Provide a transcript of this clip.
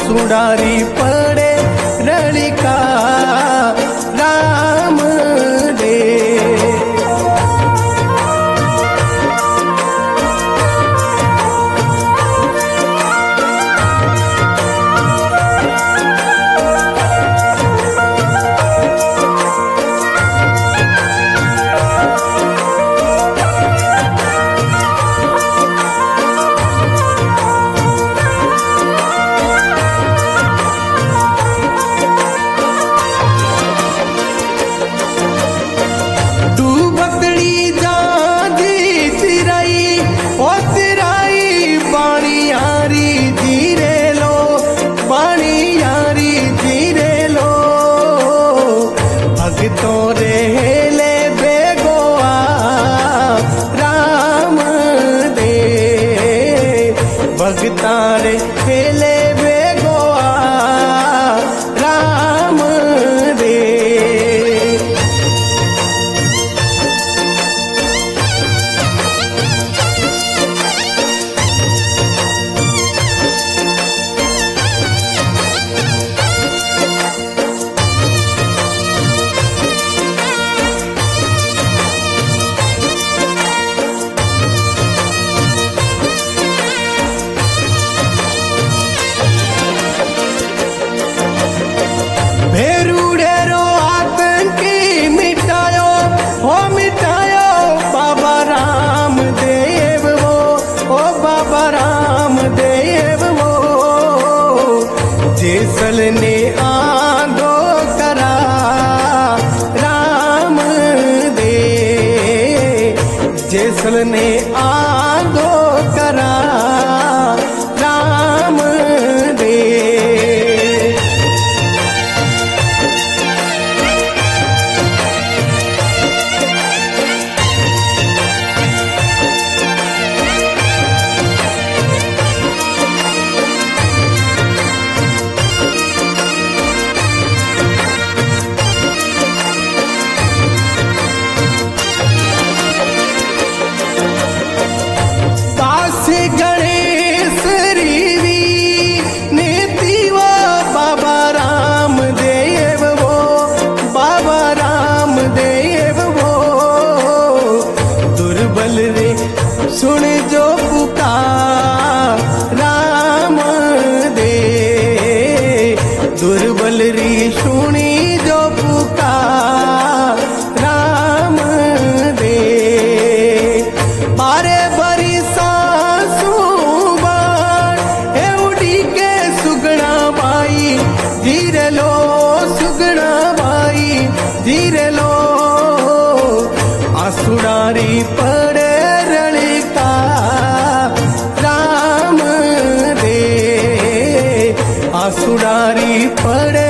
आसुडारी पड़े रलिका राम दे। भगतों रे ले बेगोआ राम दे, भगता रे ले बेगोआ राम दे। भेरूडेरो आतंकी मिटायो, हो मिटायो बाबा रामदेव वो, ओ बाबा रामदेव वो। जेसल ने आंदो करा राम दे, जेसल ने आंदो करा राम दे। सुन जो पुकार राम दे, दुर्बल री सुनी जो पुकार राम दे। बारे बरी सासू बाण एवडी के सुगना बाई, धीरे लो सुगना बाई धीरे लो। आसुडारी पड़े रलिका राम दे, आसुडारी पड़े